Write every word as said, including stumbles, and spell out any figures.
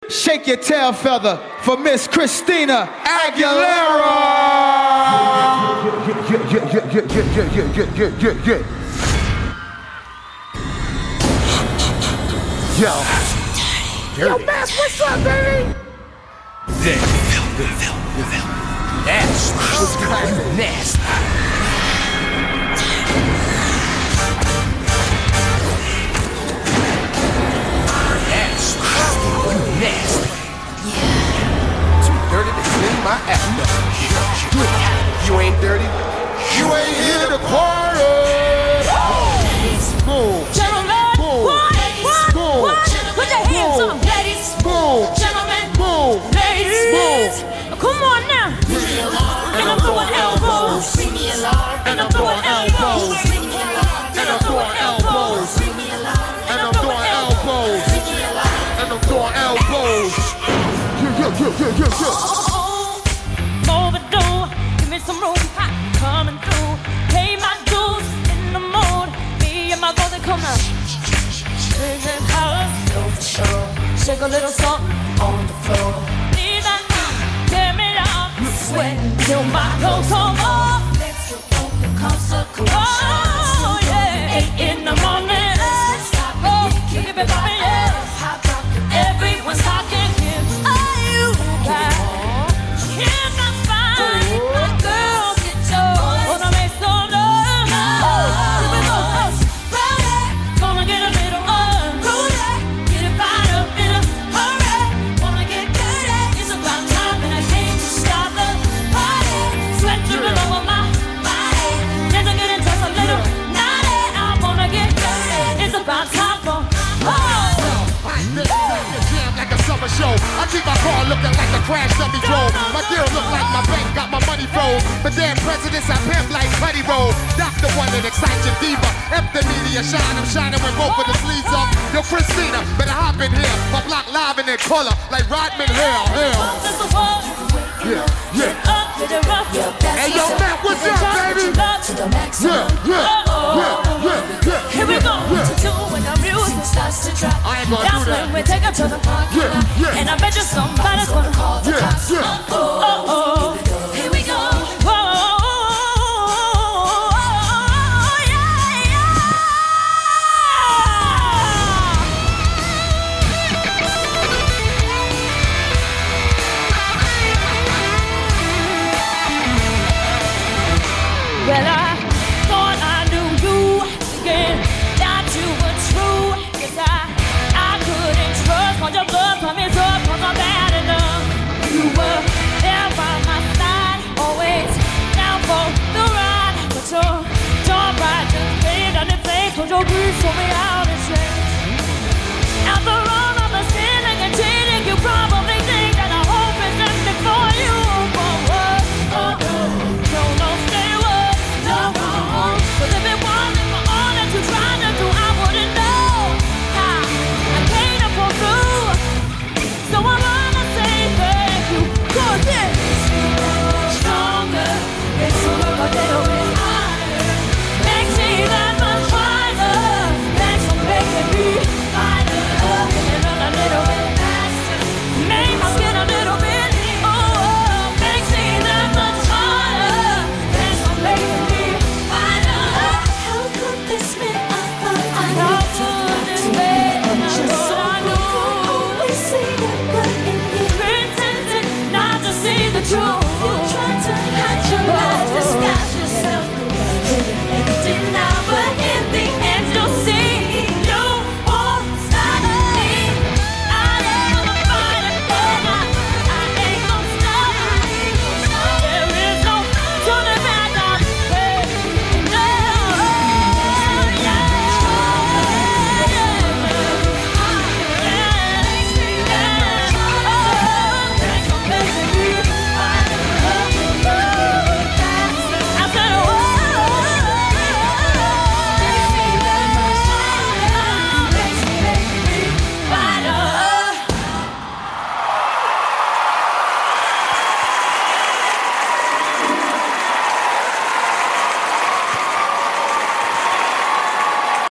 Shake your tail feather for Miss Christina Aguilera. Yeah, yeah, yeah, yeah, yeah, yeah, yeah, yeah, yeah, yeah, yeah. Yo. Yo, Bass, what's up, baby? Nasty. Nasty. Nasty. Yeah. Too dirty to clean my ass. You ain't dirty. You ain't here to party. Boom. Gentlemen, Boom. what? What? Boom. What? Put your hands Boom. up, ladies. Boom. Gentlemen, Boom. ladies. Boom. Come on now. And I'm throwing elbows. And I'm throwing elbows. And I'm throwing elbows. And I'm throwing elbows. And I'm throwing elbows. Yeah, yeah, yeah, yeah, yeah, yeah. Overdue, give me some room, hot coming through. Pay my dues in the mood. Me and my brother come out. Shake that house, go for sure. Shake a little something on the floor. Leave that now, tear me down. Sweat till my clothes come off. Let's go open concert. Oh yeah, eight in the morning. Oh, keep it poppin', yeah. Everyone's talking here. Are you back? Can I find my girl? Get yours. Wanna make some love? Here we go. Gonna get a little on. Get it fired up in a hurry. Wanna get dirty. It's about time and I came to stop the party. Sweat dripping over my body. Just to get it just a little naughty. I wanna get dirty. It's about time for Like a summer show. I keep my car looking like a crash dummy drove. My gear look like my bank got my money froze. But damn presidents I pimp like Putty Roll. Doctor one that excites your diva. F the media shine, I'm shining with both of the sleeves up. Yo, Christina, better hop in here. My block live in their color like Rodman Hill. Hill. Yeah, yeah. Hey, yo, Matt, what's up, baby? Yeah, yeah, yeah, yeah, yeah. Here we go. To do when the music starts to drop. I ain't gonna That's do that. when we take it to the parking lot.